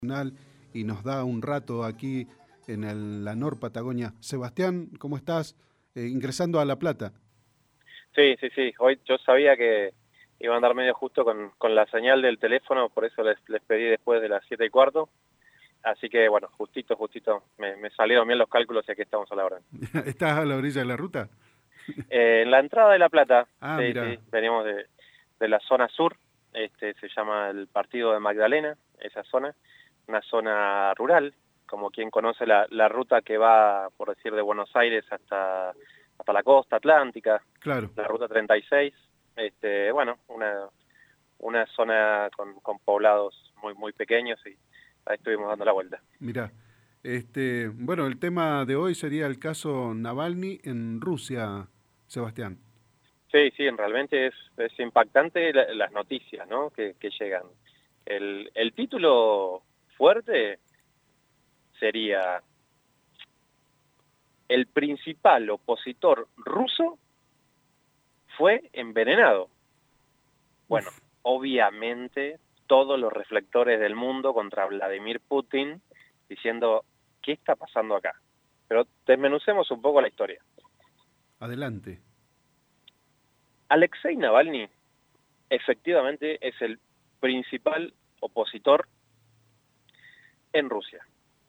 Y nos da un rato aquí en la Nor Patagonia. Sebastián, ¿cómo estás? Ingresando a La Plata. Sí. Hoy yo sabía que iba a andar medio justo con la señal del teléfono, por eso les pedí después de las 7:15. Así que, bueno, justito, me salieron bien los cálculos y aquí estamos a la hora. ¿Estás a la orilla de la ruta? En la entrada de La Plata, Ah, sí, mirá. venimos de la zona sur, se llama el Partido de Magdalena, esa zona, una zona rural, como quien conoce la ruta que va, por decir, de Buenos Aires hasta la costa atlántica, Claro, la ruta 36, bueno, una zona con poblados muy pequeños y ahí estuvimos dando la vuelta. mirá. Bueno, el tema de hoy sería el caso Navalny en Rusia, Sebastián. Sí, realmente es impactante las noticias, ¿no? que llegan. El título fuerte sería: el principal opositor ruso fue envenenado. Bueno, Uf, obviamente todos los reflectores del mundo contra Vladimir Putin diciendo, ¿qué está pasando acá? Pero desmenucemos un poco la historia. adelante. Alexei Navalny efectivamente es el principal opositor en Rusia.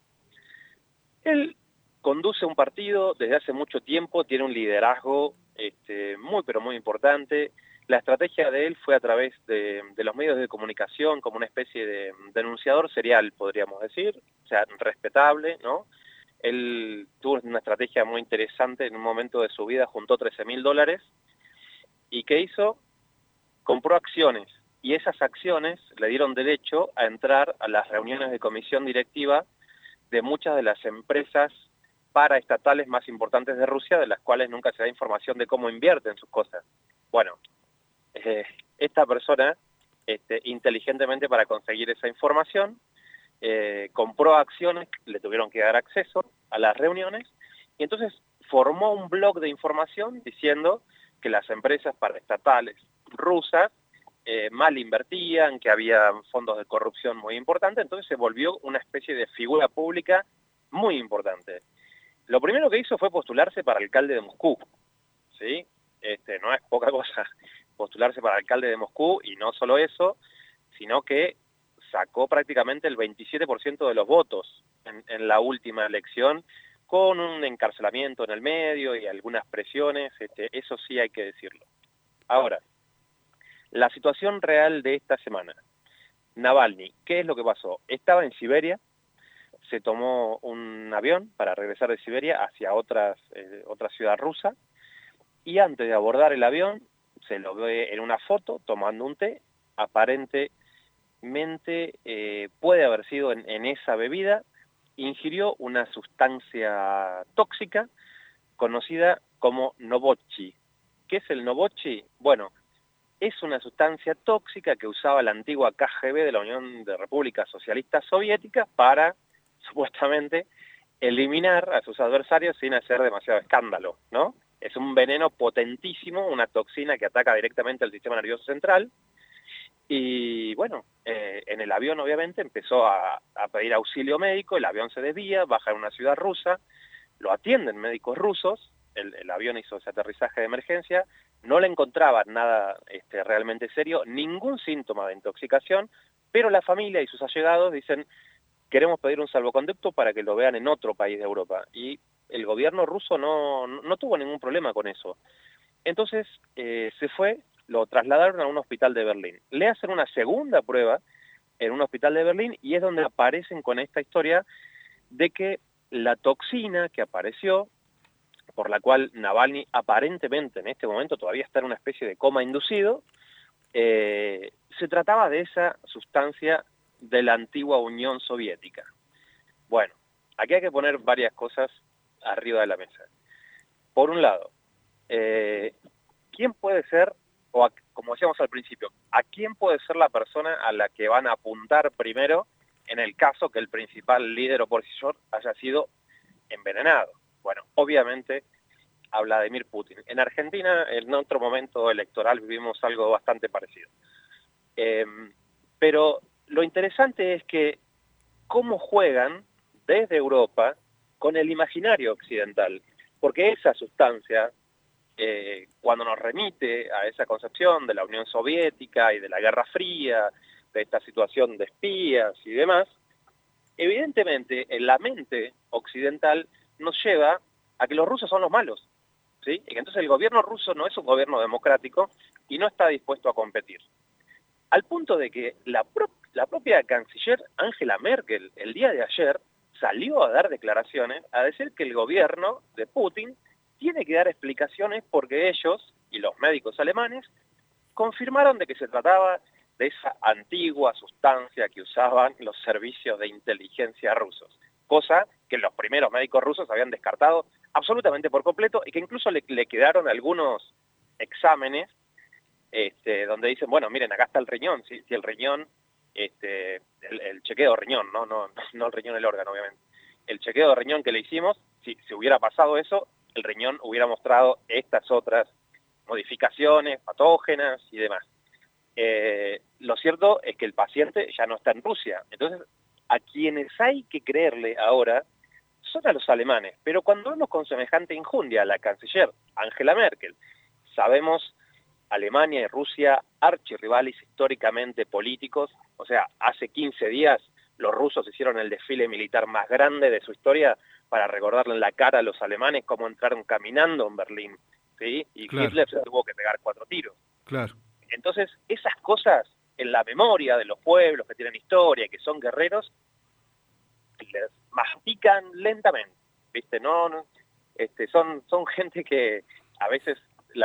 Él conduce un partido desde hace mucho tiempo, tiene un liderazgo muy pero muy importante. La estrategia de él fue a través de los medios de comunicación, como una especie de denunciador serial, podríamos decir, o sea, respetable, ¿no? Él tuvo una estrategia muy interesante en un momento de su vida, juntó $13.000, y ¿qué hizo? Compró acciones, y esas acciones le dieron derecho a entrar a las reuniones de comisión directiva de muchas de las empresas paraestatales más importantes de Rusia, de las cuales nunca se da información de cómo invierten sus cosas. Bueno, esta persona, inteligentemente para conseguir esa información, compró acciones, le tuvieron que dar acceso a las reuniones, y entonces formó un blog de información diciendo que las empresas paraestatales rusas mal invertían, que había fondos de corrupción muy importantes, entonces se volvió una especie de figura pública muy importante. Lo primero que hizo fue postularse para alcalde de Moscú, ¿sí? No es poca cosa postularse para alcalde de Moscú, y no solo eso, sino que sacó prácticamente el 27% de los votos en la última elección, con un encarcelamiento en el medio y algunas presiones, eso sí hay que decirlo. Ahora, la situación real de esta semana. Navalny, ¿qué es lo que pasó? Estaba en Siberia, se tomó un avión para regresar de Siberia hacia otra ciudad rusa, y antes de abordar el avión se lo ve en una foto tomando un té. Aparentemente puede haber sido en esa bebida, ingirió una sustancia tóxica conocida como novochi. ¿Qué es el novochi? Bueno, es una sustancia tóxica que usaba la antigua KGB de la Unión de Repúblicas Socialistas Soviéticas para, supuestamente, eliminar a sus adversarios sin hacer demasiado escándalo, ¿no? Es un veneno potentísimo, una toxina que ataca directamente al sistema nervioso central. Y bueno, en el avión obviamente empezó a pedir auxilio médico, el avión se desvía, baja en una ciudad rusa, lo atienden médicos rusos, el avión hizo ese aterrizaje de emergencia, no le encontraban nada realmente serio, ningún síntoma de intoxicación, pero la familia y sus allegados dicen, queremos pedir un salvoconducto para que lo vean en otro país de Europa. Y el gobierno ruso no tuvo ningún problema con eso. Entonces se fue, lo trasladaron a un hospital de Berlín. Le hacen una segunda prueba en un hospital de Berlín y es donde aparecen con esta historia de que la toxina que apareció, por la cual Navalny aparentemente en este momento todavía está en una especie de coma inducido, se trataba de esa sustancia de la antigua Unión Soviética. Bueno, aquí hay que poner varias cosas arriba de la mesa. Por un lado, ¿quién puede ser, como decíamos al principio, a quién puede ser la persona a la que van a apuntar primero en el caso que el principal líder opositor haya sido envenenado? Bueno, obviamente a Vladimir Putin. En Argentina, en otro momento electoral, vivimos algo bastante parecido. Pero lo interesante es que cómo juegan desde Europa con el imaginario occidental. Porque esa sustancia, cuando nos remite a esa concepción de la Unión Soviética y de la Guerra Fría, de esta situación de espías y demás, evidentemente en la mente occidental nos lleva a que los rusos son los malos, ¿sí? Y que entonces el gobierno ruso no es un gobierno democrático y no está dispuesto a competir. Al punto de que la propia canciller Angela Merkel el día de ayer salió a dar declaraciones a decir que el gobierno de Putin tiene que dar explicaciones porque ellos y los médicos alemanes confirmaron de que se trataba de esa antigua sustancia que usaban los servicios de inteligencia rusos, cosa que los primeros médicos rusos habían descartado absolutamente por completo y que incluso le quedaron algunos exámenes donde dicen, bueno, miren, acá está el riñón, si el riñón, el chequeo de riñón, no el riñón el órgano, obviamente, el chequeo de riñón que le hicimos, si hubiera pasado eso, el riñón hubiera mostrado estas otras modificaciones patógenas y demás. Lo cierto es que el paciente ya no está en Rusia, entonces a quienes hay que creerle ahora son a los alemanes, pero cuando vemos con semejante injundia a la canciller Angela Merkel, sabemos Alemania y Rusia archirrivales históricamente políticos, o sea, hace 15 días los rusos hicieron el desfile militar más grande de su historia para recordarle en la cara a los alemanes cómo entraron caminando en Berlín, ¿sí? Y claro, Hitler se tuvo que pegar 4 tiros. Claro. Entonces, esas cosas en la memoria de los pueblos que tienen historia, que son guerreros, les mastican lentamente, ¿viste? Son gente que a veces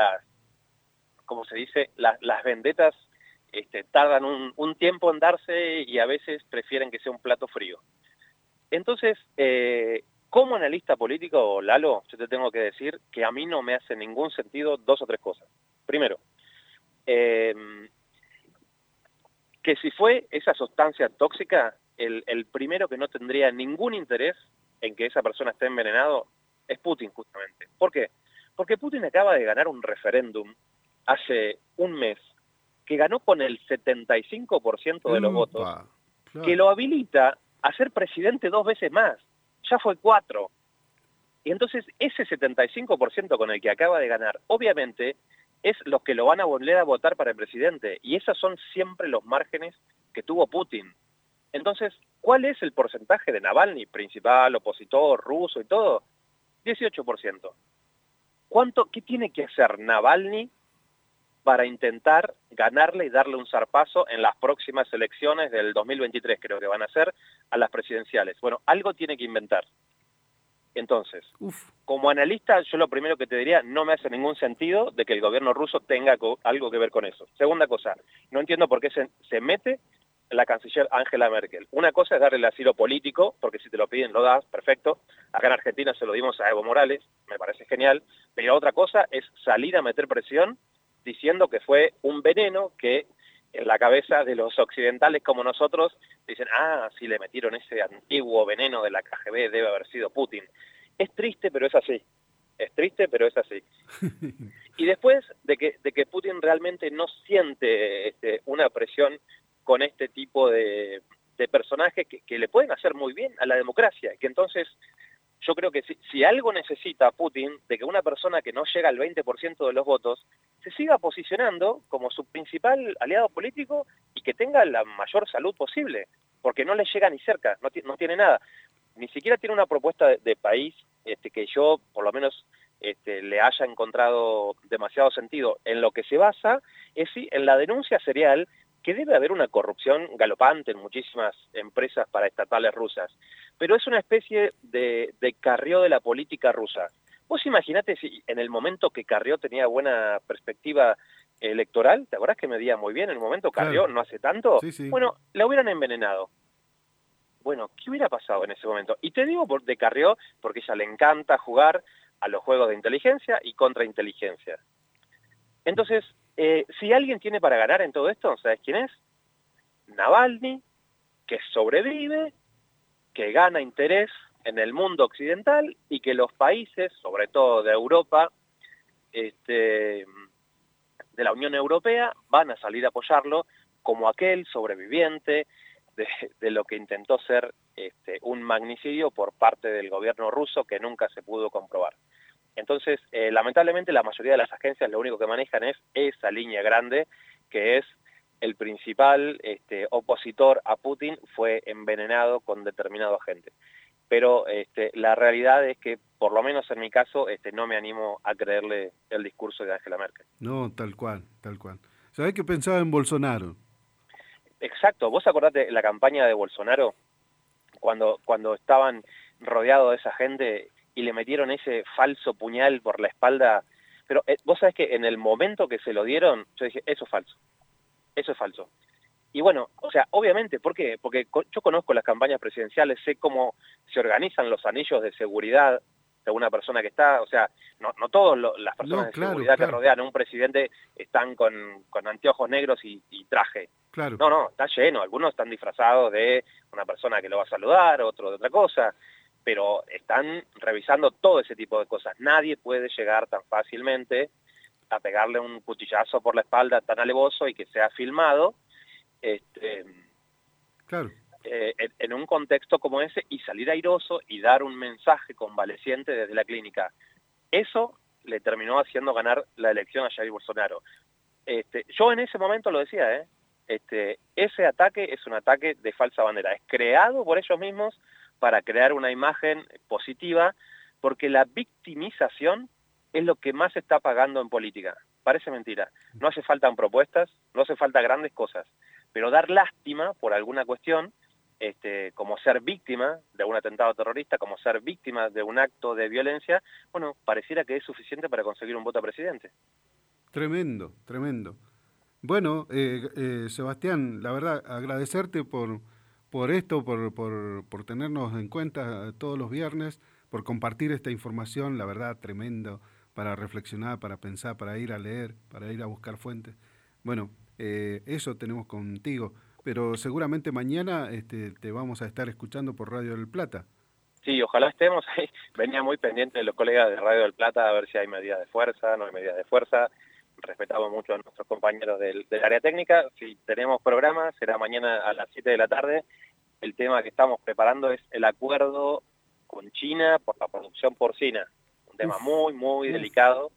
como se dice, las vendetas tardan un tiempo en darse y a veces prefieren que sea un plato frío. Entonces, como analista político, Lalo, yo te tengo que decir que a mí no me hace ningún sentido 2 o 3 cosas. Primero, que si fue esa sustancia tóxica, el primero que no tendría ningún interés en que esa persona esté envenenado es Putin, justamente. ¿Por qué? Porque Putin acaba de ganar un referéndum hace un mes, que ganó con el 75% de los votos, claro, que lo habilita a ser presidente 2 veces más. Ya fue 4. Y entonces ese 75% con el que acaba de ganar, obviamente, es los que lo van a volver a votar para el presidente. Y esos son siempre los márgenes que tuvo Putin. Entonces, ¿cuál es el porcentaje de Navalny, principal opositor ruso y todo? 18%. ¿Qué tiene que hacer Navalny para intentar ganarle y darle un zarpazo en las próximas elecciones del 2023, creo que van a ser, a las presidenciales? Bueno, algo tiene que inventar. Entonces, como analista, yo lo primero que te diría, no me hace ningún sentido de que el gobierno ruso tenga algo que ver con eso. Segunda cosa, no entiendo por qué se mete la canciller Angela Merkel. Una cosa es darle el asilo político, porque si te lo piden lo das, perfecto. Acá en Argentina se lo dimos a Evo Morales, me parece genial. Pero otra cosa es salir a meter presión diciendo que fue un veneno que en la cabeza de los occidentales como nosotros dicen, sí le metieron ese antiguo veneno de la KGB, debe haber sido Putin. Es triste, pero es así. Es triste, pero es así. Y después de que Putin realmente no siente una presión con este tipo de personajes que le pueden hacer muy bien a la democracia, que entonces yo creo que si algo necesita Putin, de que una persona que no llega al 20% de los votos se siga posicionando como su principal aliado político y que tenga la mayor salud posible, porque no le llega ni cerca, no tiene nada. Ni siquiera tiene una propuesta de país que yo, por lo menos, le haya encontrado demasiado sentido. En lo que se basa es en la denuncia serial que debe haber una corrupción galopante en muchísimas empresas paraestatales rusas, pero es una especie de Carrió de la política rusa. Vos imaginate si en el momento que Carrió tenía buena perspectiva electoral, ¿te acordás que medía muy bien en el momento Carrió, claro, no hace tanto? Sí, sí. Bueno, la hubieran envenenado. Bueno, ¿qué hubiera pasado en ese momento? Y te digo de Carrió porque a ella le encanta jugar a los juegos de inteligencia y contrainteligencia. Entonces, si alguien tiene para ganar en todo esto, ¿sabes quién es? Navalny, que sobrevive, que gana interés en el mundo occidental y que los países, sobre todo de Europa, de la Unión Europea, van a salir a apoyarlo como aquel sobreviviente de lo que intentó ser un magnicidio por parte del gobierno ruso que nunca se pudo comprobar. Entonces, lamentablemente la mayoría de las agencias lo único que manejan es esa línea grande, que es el principal opositor a Putin fue envenenado con determinado agente. Pero la realidad es que, por lo menos en mi caso, no me animo a creerle el discurso de Angela Merkel. No, tal cual, tal cual. ¿Sabés que pensaba en Bolsonaro? Exacto, ¿vos acordate la campaña de Bolsonaro? Cuando estaban rodeados de esa gente y le metieron ese falso puñal por la espalda. Pero vos sabés que en el momento que se lo dieron, yo dije, eso es falso. Eso es falso. Y bueno, o sea, obviamente, ¿por qué? Porque yo conozco las campañas presidenciales, sé cómo se organizan los anillos de seguridad de una persona que está, o sea, no todas las personas No, de claro, seguridad que claro, rodean a un presidente están con anteojos negros y traje. claro. No, está lleno, algunos están disfrazados de una persona que lo va a saludar, otro de otra cosa, pero están revisando todo ese tipo de cosas. Nadie puede llegar tan fácilmente a pegarle un cuchillazo por la espalda tan alevoso y que sea filmado, Claro. en un contexto como ese, y salir airoso y dar un mensaje convaleciente desde la clínica. Eso le terminó haciendo ganar la elección a Jair Bolsonaro. Yo en ese momento lo decía, ese ataque es un ataque de falsa bandera, es creado por ellos mismos para crear una imagen positiva, porque la victimización es lo que más se está pagando en política. Parece mentira. No hace falta propuestas, no hace falta grandes cosas, pero dar lástima por alguna cuestión, como ser víctima de un atentado terrorista, como ser víctima de un acto de violencia, bueno, pareciera que es suficiente para conseguir un voto a presidente. Tremendo, tremendo. Bueno, Sebastián, la verdad, agradecerte por esto, por tenernos en cuenta todos los viernes, por compartir esta información, la verdad, tremendo, para reflexionar, para pensar, para ir a leer, para ir a buscar fuentes. Bueno, eso tenemos contigo, pero seguramente mañana te vamos a estar escuchando por Radio del Plata. Sí, ojalá estemos ahí. Venía muy pendiente de los colegas de Radio del Plata a ver si hay medidas de fuerza, no hay medidas de fuerza. Respetamos mucho a nuestros compañeros del área técnica. Si tenemos programa, será mañana a las 7 de la tarde. El tema que estamos preparando es el acuerdo con China por la producción porcina. Un tema muy, muy delicado.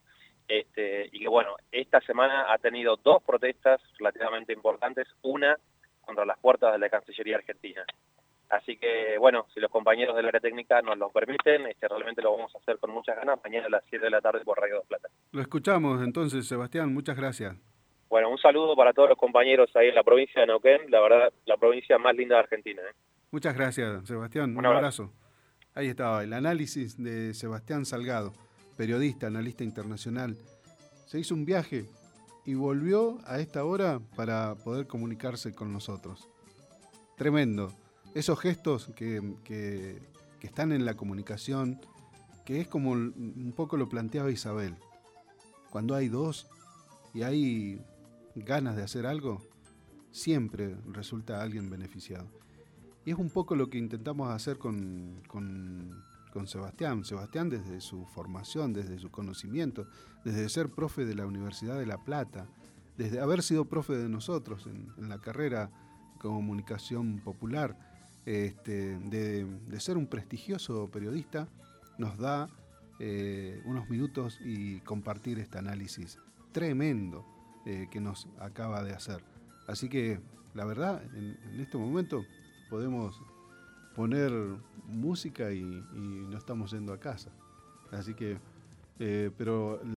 Y que bueno, esta semana ha tenido dos protestas relativamente importantes. Una contra las puertas de la Cancillería Argentina. Así que, bueno, si los compañeros del área técnica nos lo permiten, realmente lo vamos a hacer con muchas ganas mañana a las 7 de la tarde por Radio 2 Plata. Lo escuchamos entonces, Sebastián, muchas gracias. Bueno, un saludo para todos los compañeros ahí en la provincia de Neuquén, la verdad, la provincia más linda de Argentina. Muchas gracias, Sebastián, un abrazo. Ahí estaba el análisis de Sebastián Salgado, periodista, analista internacional. Se hizo un viaje y volvió a esta hora para poder comunicarse con nosotros. Tremendo. Esos gestos que están en la comunicación, que es como un poco lo planteaba Isabel. Cuando hay dos y hay ganas de hacer algo, siempre resulta alguien beneficiado. Y es un poco lo que intentamos hacer con Sebastián. Sebastián, desde su formación, desde su conocimiento, desde ser profe de la Universidad de La Plata, desde haber sido profe de nosotros en la carrera de comunicación popular, de ser un prestigioso periodista, nos da unos minutos y compartir este análisis tremendo que nos acaba de hacer. Así que, la verdad, en este momento podemos poner música y no estamos yendo a casa. Así que, pero